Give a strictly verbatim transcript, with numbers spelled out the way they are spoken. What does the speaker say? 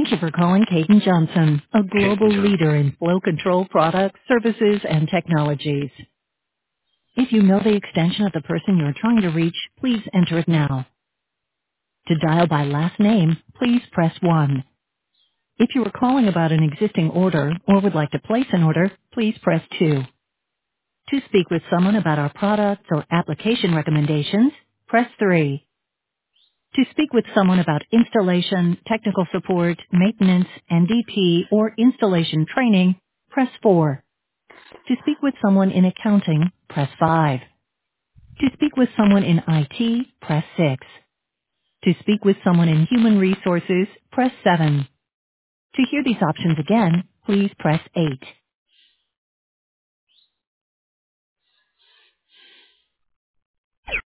Thank you for calling Caden Johnson, a global Caden leader Johnson. in flow control products, services, and technologies. If you know the extension of the person you're trying to reach, please enter it now. To dial by last name, please press one. If you are calling about an existing order or would like to place an order, please press two. To speak with someone about our products or application recommendations, press three. To speak with someone about installation, technical support, maintenance, N D P, or installation training, press four. To speak with someone in accounting, press five. To speak with someone in I T, press six. To speak with someone in human resources, press seven. To hear these options again, please press eight.